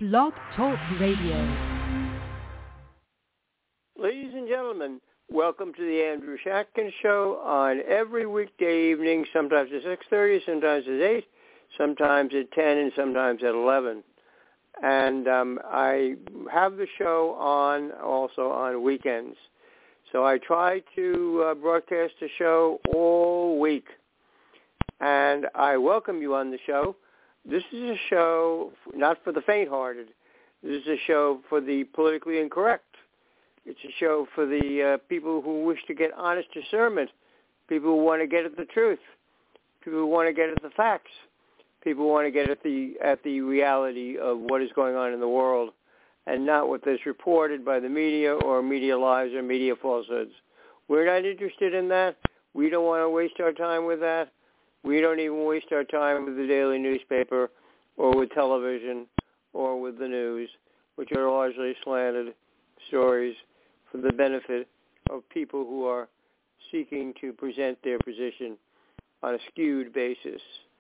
Blog Talk Radio. Ladies and gentlemen, welcome to the Andrew Shatkin Show on every weekday evening, sometimes at 6:30, sometimes at 8, sometimes at 10, and sometimes at 11. And I have the show on also on weekends. So I try to broadcast the show all week. And I welcome you on the show. This is a show not for the faint-hearted. This is a show for the politically incorrect. It's a show for the people who wish to get honest discernment, people who want to get at the truth, people who want to get at the facts, people who want to get at the reality of what is going on in the world, and not what is reported by the media or media lies or media falsehoods. We're not interested in that. We don't want to waste our time with that. We don't even waste our time with the daily newspaper or with television or with the news, which are largely slanted stories for the benefit of people who are seeking to present their position on a skewed basis.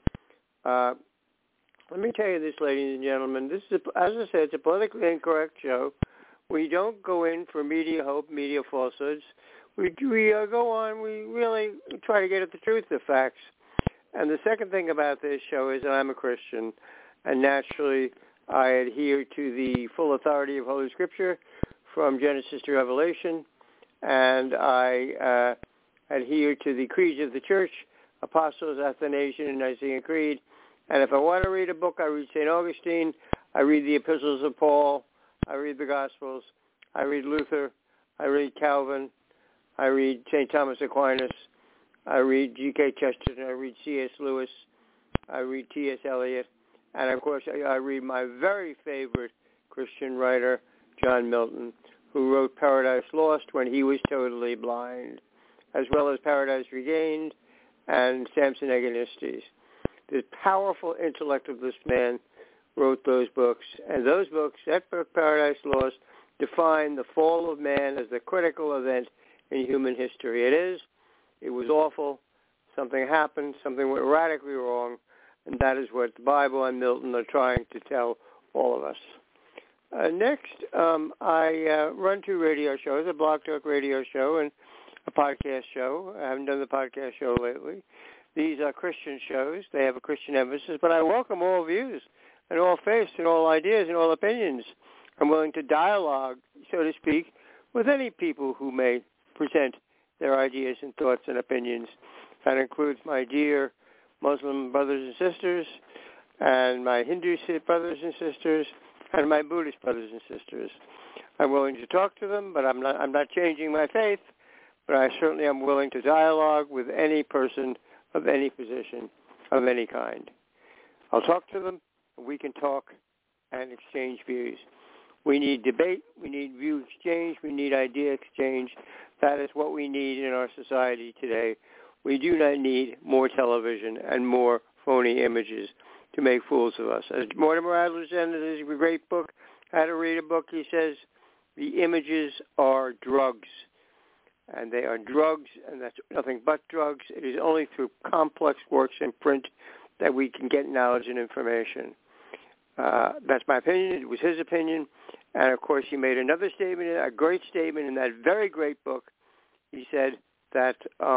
Let me tell you this, ladies and gentlemen. This is, as I said, it's a politically incorrect show. We don't go in for media hope, media falsehoods. We go on, we really try to get at the truth of facts. And the second thing about this show is that I'm a Christian, and naturally I adhere to the full authority of Holy Scripture from Genesis to Revelation, and I adhere to the creeds of the Church, Apostles, Athanasian, and Nicene Creed. And if I want to read a book, I read St. Augustine, I read the Epistles of Paul, I read the Gospels, I read Luther, I read Calvin, I read St. Thomas Aquinas, I read G.K. Chesterton, I read C.S. Lewis, I read T.S. Eliot, and of course I read my very favorite Christian writer, John Milton, who wrote Paradise Lost when he was totally blind, as well as Paradise Regained and Samson Agonistes. The powerful intellect of this man wrote those books, and those books, that book, Paradise Lost, define the fall of man as the critical event in human history. It was awful. Something happened. Something went radically wrong. And that is what the Bible and Milton are trying to tell all of us. Next, I run two radio shows, a Blog Talk radio show and a podcast show. I haven't done the podcast show lately. These are Christian shows. They have a Christian emphasis. But I welcome all views and all faiths and all ideas and all opinions. I'm willing to dialogue, so to speak, with any people who may present their ideas and thoughts and opinions. That includes my dear Muslim brothers and sisters, and my Hindu brothers and sisters, and my Buddhist brothers and sisters. I'm willing to talk to them, but I'm not changing my faith, but I certainly am willing to dialogue with any person of any position, of any kind. I'll talk to them, and we can talk and exchange views. We need debate, we need view exchange, we need idea exchange. That is what we need in our society today. We do not need more television and more phony images to make fools of us. As Mortimer Adler said in his great book, How to Read a Book, he says, the images are drugs. And they are drugs, and that's nothing but drugs. It is only through complex works in print that we can get knowledge and information. That's my opinion. It was his opinion. And, of course, he made another statement, a great statement in that very great book. He said that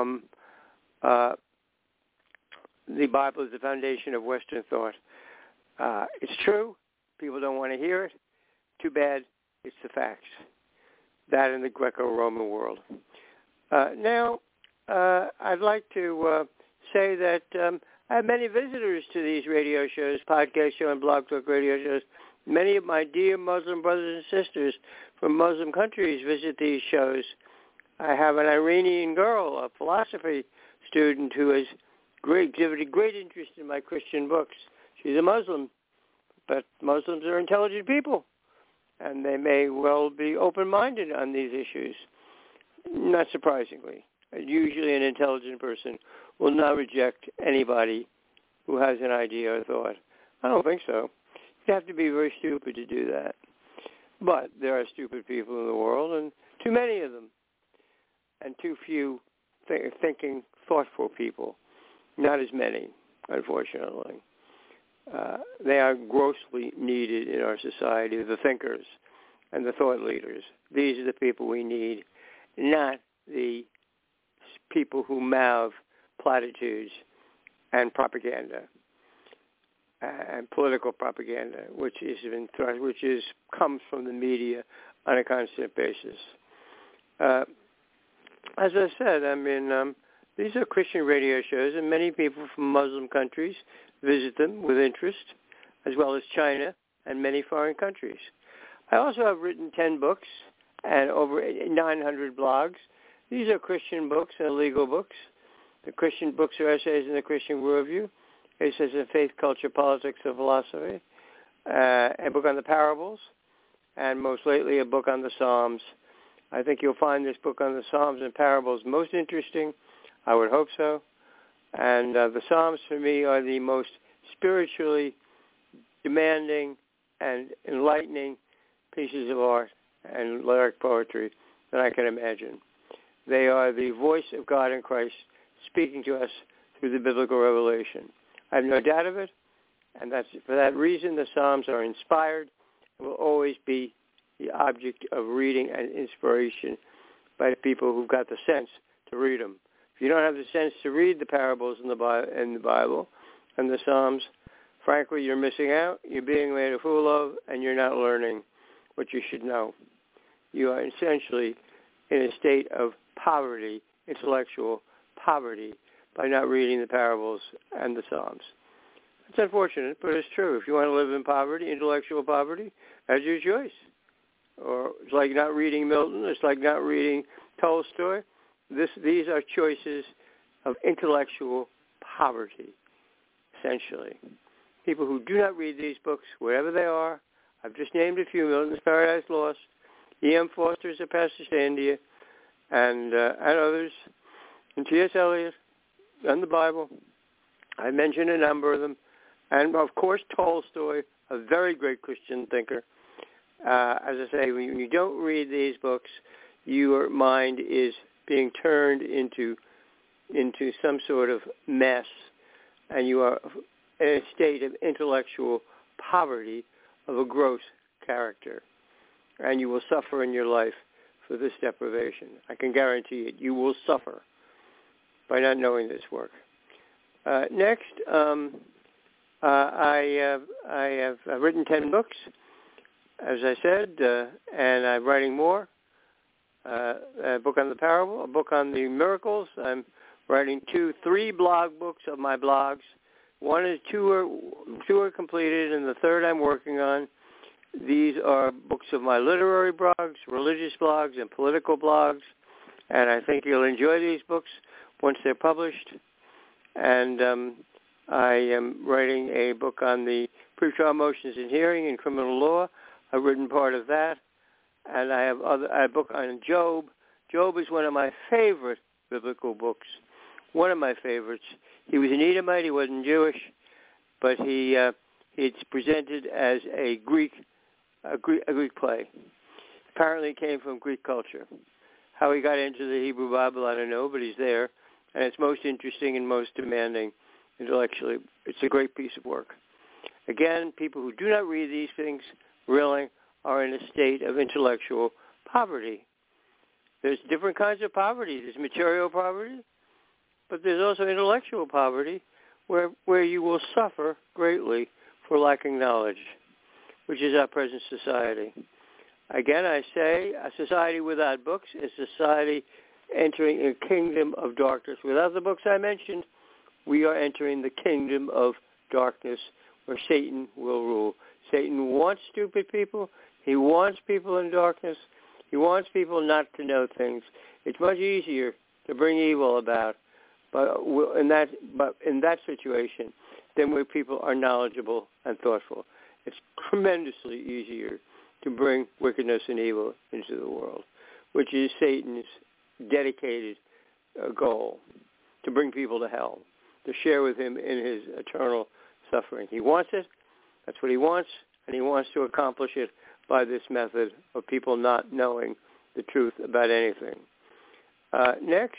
the Bible is the foundation of Western thought. It's true. People don't want to hear it. Too bad. It's the facts. That in the Greco-Roman world. Now, I'd like to say that I have many visitors to these radio shows, podcast show and Blog Talk radio shows. Many of my dear Muslim brothers and sisters from Muslim countries visit these shows. I have an Iranian girl, a philosophy student, who has exhibited great interest in my Christian books. She's a Muslim, but Muslims are intelligent people, and they may well be open-minded on these issues. Not surprisingly. Usually an intelligent person will not reject anybody who has an idea or thought. I don't think so. You have to be very stupid to do that. But there are stupid people in the world, and too many of them, and too few thinking, thoughtful people. Not as many, unfortunately. They are grossly needed in our society, the thinkers and the thought leaders. These are the people we need, not the people who mouth platitudes and propaganda and political propaganda, which comes from the media on a constant basis. As I said, these are Christian radio shows, and many people from Muslim countries visit them with interest, as well as China and many foreign countries. I also have written 10 books and over 900 blogs. These are Christian books and legal books. The Christian books are essays in the Christian worldview, essays in faith, culture, politics, and philosophy, a book on the parables, and most lately a book on the Psalms. I think you'll find this book on the Psalms and parables most interesting. I would hope so. And the Psalms, for me, are the most spiritually demanding and enlightening pieces of art and lyric poetry that I can imagine. They are the voice of God in Christ speaking to us through the biblical revelation. I have no doubt of it, and for that reason the Psalms are inspired and will always be the object of reading and inspiration by people who've got the sense to read them. If you don't have the sense to read the parables in the Bible and the Psalms, frankly, you're missing out, you're being made a fool of, and you're not learning what you should know. You are essentially in a state of poverty, intellectual poverty, by not reading the parables and the Psalms. It's unfortunate, but it's true. If you want to live in poverty, intellectual poverty, that's your choice. Or it's like not reading Milton. It's like not reading Tolstoy. These are choices of intellectual poverty, essentially. People who do not read these books, wherever they are, I've just named a few: Milton's Paradise Lost, E.M. Foster's A Passage to India, and others, and T.S. Eliot, and the Bible. I mentioned a number of them. And, of course, Tolstoy, a very great Christian thinker. As I say, when you don't read these books, your mind is being turned into some sort of mess, and you are in a state of intellectual poverty of a gross character. And you will suffer in your life for this deprivation. I can guarantee it. You will suffer by not knowing this work. Next, I have written 10 books, as I said, and I'm writing more. A book on the parable, a book on the miracles. I'm writing 3 blog books of my blogs. Two are completed, and the third I'm working on. These are books of my literary blogs, religious blogs, and political blogs, and I think you'll enjoy these books once they're published. And I am writing a book on the pretrial motions in hearing in criminal law. I've written part of that. And I have a book on Job. Job is one of my favorite biblical books, one of my favorites. He was an Edomite. He wasn't Jewish, but it's presented as a Greek play. Apparently it came from Greek culture. How he got into the Hebrew Bible, I don't know, but he's there. And it's most interesting and most demanding intellectually. It's a great piece of work. Again, people who do not read these things really are in a state of intellectual poverty. There's different kinds of poverty. There's material poverty, but there's also intellectual poverty where you will suffer greatly for lacking knowledge, which is our present society. Again, I say a society without books is a society entering a kingdom of darkness. Without the books I mentioned, we are entering the kingdom of darkness where Satan will rule. Satan wants stupid people. He wants people in darkness. He wants people not to know things. It's much easier to bring evil about, but in that situation than where people are knowledgeable and thoughtful. It's tremendously easier to bring wickedness and evil into the world, which is Satan's dedicated goal, to bring people to hell, to share with him in his eternal suffering. He wants it. That's what he wants, and he wants to accomplish it by this method of people not knowing the truth about anything. Next,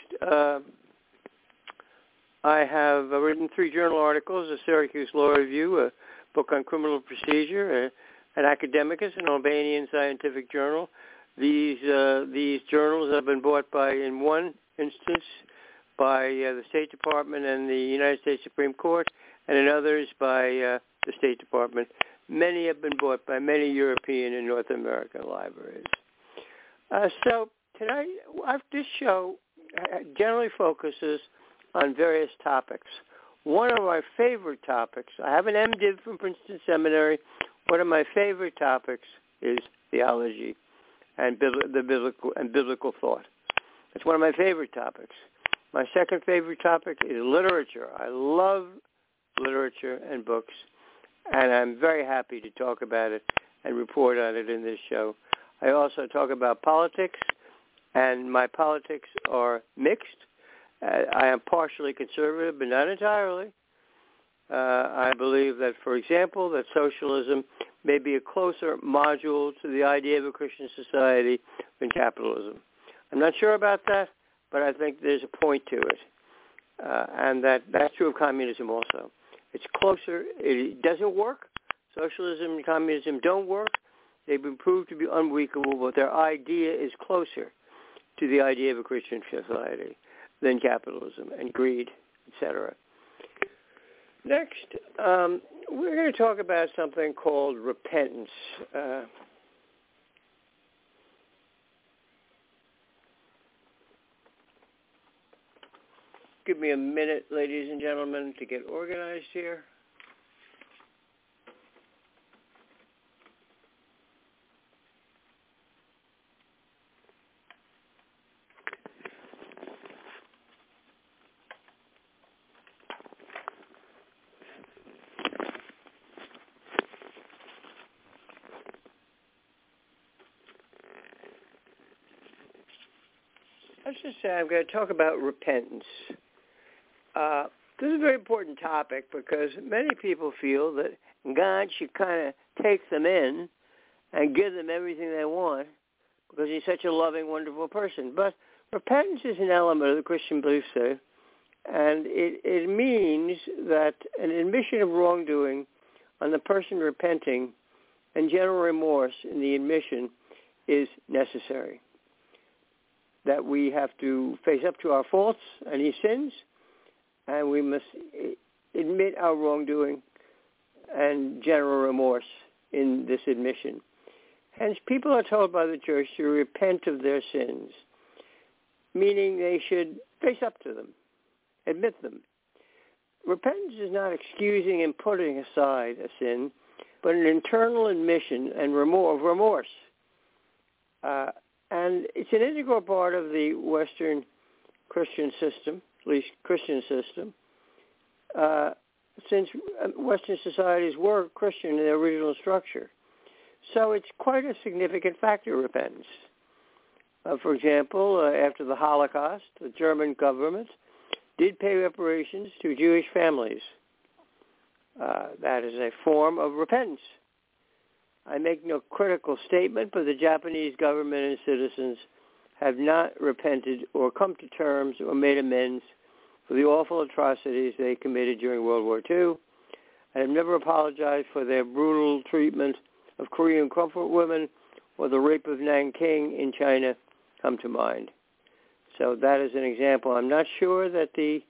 I have written 3 journal articles, a Syracuse Law Review, a book on criminal procedure, an Academicus, an Albanian scientific journal. These journals have been bought by, in one instance, by the State Department and the United States Supreme Court, and in others by the State Department. Many have been bought by many European and North American libraries. So tonight, this show generally focuses on various topics. One of my favorite topics, I have an MDiv from Princeton Seminary. One of my favorite topics is theology and biblical thought. It's one of my favorite topics. My second favorite topic is literature. I love literature and books, and I'm very happy to talk about it and report on it in this show. I also talk about politics, and my politics are mixed. I am partially conservative, but not entirely. I believe that, for example, that socialism may be a closer module to the idea of a Christian society than capitalism. I'm not sure about that, but I think there's a point to it, and that's true of communism also. It's closer. It doesn't work. Socialism and communism don't work. They've been proved to be unweakable, but their idea is closer to the idea of a Christian society than capitalism and greed, etc. Next, we're going to talk about something called repentance. Give me a minute, ladies and gentlemen, to get organized here. Let's just say I'm going to talk about repentance. This is a very important topic because many people feel that God should kind of take them in and give them everything they want because he's such a loving, wonderful person. But repentance is an element of the Christian belief system, and it means that an admission of wrongdoing on the person repenting and general remorse in the admission is necessary. That we have to face up to our faults and any sins, and we must admit our wrongdoing and general remorse in this admission. Hence, people are told by the church to repent of their sins, meaning they should face up to them, admit them. Repentance is not excusing and putting aside a sin, but an internal admission and remorse. And it's an integral part of the Western Christian system, at least Christian system, since Western societies were Christian in their original structure. So it's quite a significant factor, repentance. For example, after the Holocaust, the German government did pay reparations to Jewish families. That is a form of repentance. I make no critical statement, but the Japanese government and citizens have not repented or come to terms or made amends for the awful atrocities they committed during World War II, and have never apologized for their brutal treatment of Korean comfort women or the rape of Nanking in China come to mind. So that is an example. I'm not sure that the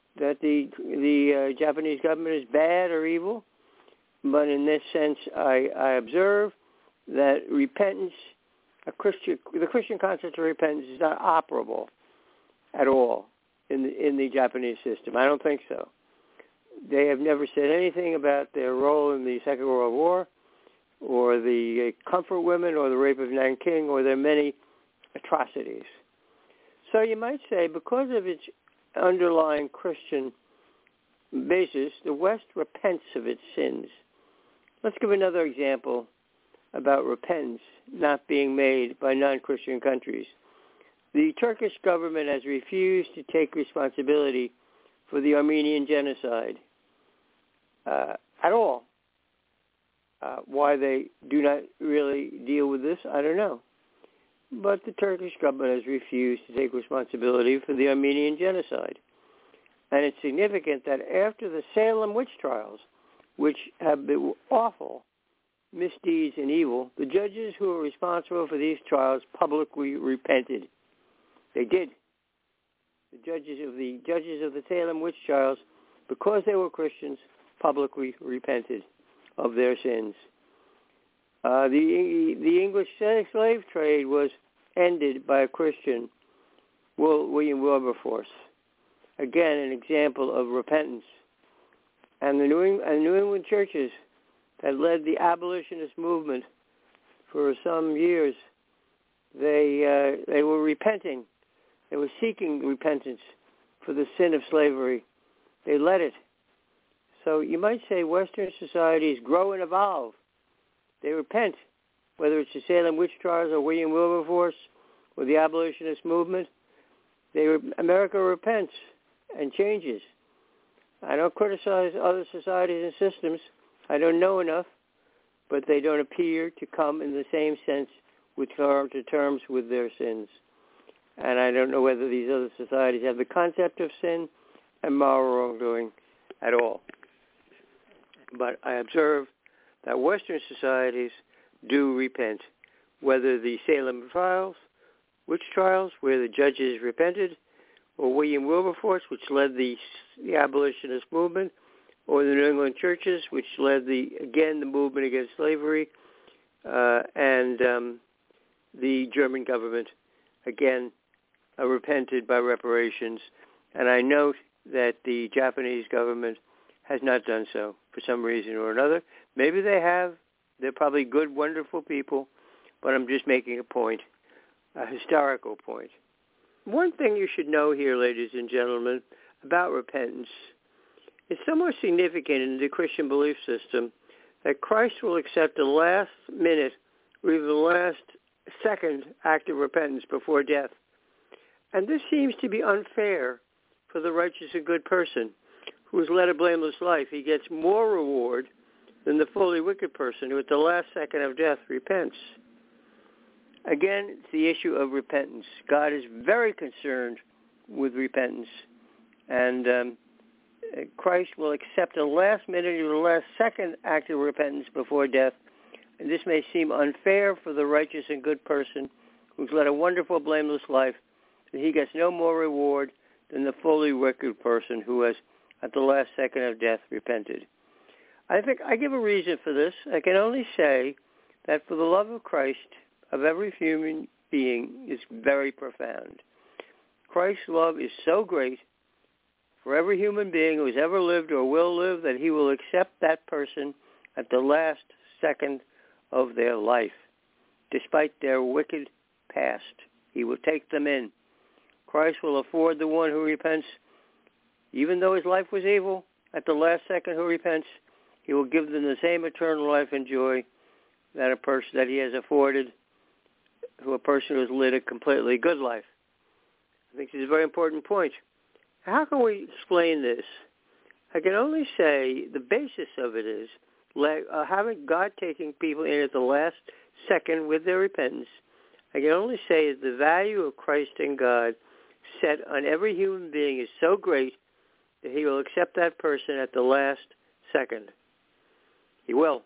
Japanese government is bad or evil, but in this sense, I observe that repentance, the Christian concept of repentance is not operable at all in the Japanese system. I don't think so. They have never said anything about their role in the Second World War, or the comfort women, or the rape of Nanking, or their many atrocities. So you might say, because of its underlying Christian basis, the West repents of its sins. Let's give another example about repentance not being made by non-Christian countries. The Turkish government has refused to take responsibility for the Armenian genocide at all. Why they do not really deal with this, I don't know. But the Turkish government has refused to take responsibility for the Armenian genocide. And it's significant that after the Salem witch trials, which have been awful misdeeds and evil, the judges who were responsible for these trials publicly repented. They did. The judges of the Salem witch trials, because they were Christians, publicly repented of their sins. The English slave trade was ended by a Christian, William Wilberforce. Again, an example of repentance. And the New England churches that led the abolitionist movement for some years, they were repenting. They were seeking repentance for the sin of slavery. They led it. So you might say Western societies grow and evolve. They repent, whether it's the Salem witch trials or William Wilberforce or the abolitionist movement. America repents and changes. I don't criticize other societies and systems. I don't know enough, but they don't appear to come in the same sense to terms with their sins. And I don't know whether these other societies have the concept of sin and moral wrongdoing at all. But I observe that Western societies do repent, whether the Salem witch trials, where the judges repented, or William Wilberforce, which led the abolitionist movement, or the New England churches, which led the movement against slavery, and the German government, again, repented by reparations. And I note that the Japanese government has not done so for some reason or another. Maybe they have. They're probably good, wonderful people, but I'm just making a point, a historical point. One thing you should know here, ladies and gentlemen, about repentance, it's somewhat significant in the Christian belief system that Christ will accept the last minute or even the last second act of repentance before death. And this seems to be unfair for the righteous and good person who has led a blameless life. He gets more reward than the fully wicked person who at the last second of death repents. Again, it's the issue of repentance. God is very concerned with repentance, and Christ will accept the last minute or the last second act of repentance before death. And this may seem unfair for the righteous and good person who's led a wonderful, blameless life, that he gets no more reward than the fully wicked person who has, at the last second of death, repented. I think I give a reason for this. I can only say that for the love of Christ, of every human being, is very profound. Christ's love is so great for every human being who has ever lived or will live that he will accept that person at the last second of their life, despite their wicked past. He will take them in. Christ will afford the one who repents, even though his life was evil, at the last second who repents, he will give them the same eternal life and joy that a person that he has afforded to a person who has led a completely good life. I think this is a very important point. How can we explain this? I can only say the basis of it is having God taking people in at the last second with their repentance. I can only say that the value of Christ and God set on every human being is so great that he will accept that person at the last second. He will.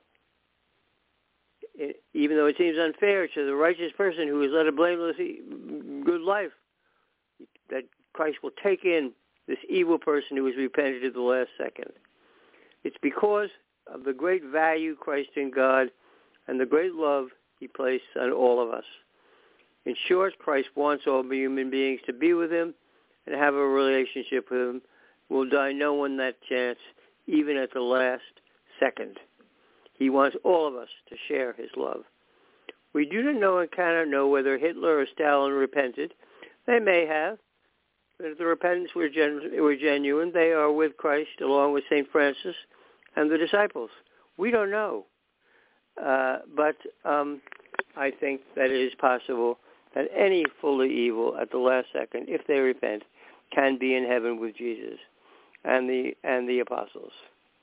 Even though it seems unfair to the righteous person who has led a blameless, good life, that Christ will take in this evil person who has repented at the last second. It's because of the great value Christ in God and the great love he placed on all of us. In short, Christ wants all human beings to be with him and have a relationship with him. Will deny no one that chance, even at the last second. He wants all of us to share his love. We do not know and cannot know whether Hitler or Stalin repented. They may have. But if the repentance were genuine, they are with Christ along with St. Francis and the disciples. We don't know. But I think that it is possible that any fully evil at the last second, if they repent, can be in heaven with Jesus and the apostles.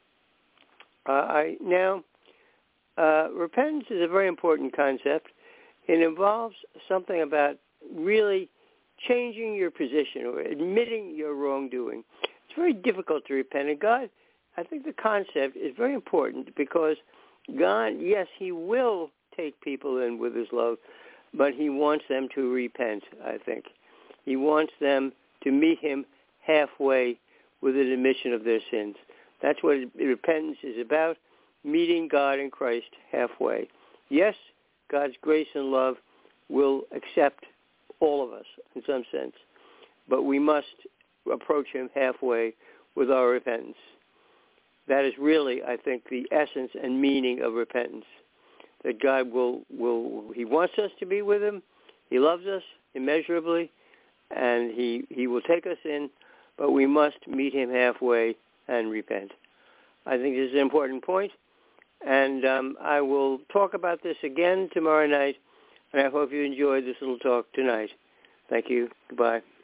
Repentance is a very important concept. It involves something about really changing your position or admitting your wrongdoing. It's very difficult to repent. And God, I think the concept is very important because God, yes, he will take people in with his love, but he wants them to repent, I think. He wants them to meet him halfway with an admission of their sins. That's what repentance is about, meeting God in Christ halfway. Yes, God's grace and love will accept all of us in some sense, but we must approach him halfway with our repentance. That is really, I think, the essence and meaning of repentance, that God he wants us to be with him, he loves us immeasurably, and he will take us in, but we must meet him halfway and repent. I think this is an important point, and I will talk about this again tomorrow night, and I hope you enjoyed this little talk tonight. Thank you. Goodbye.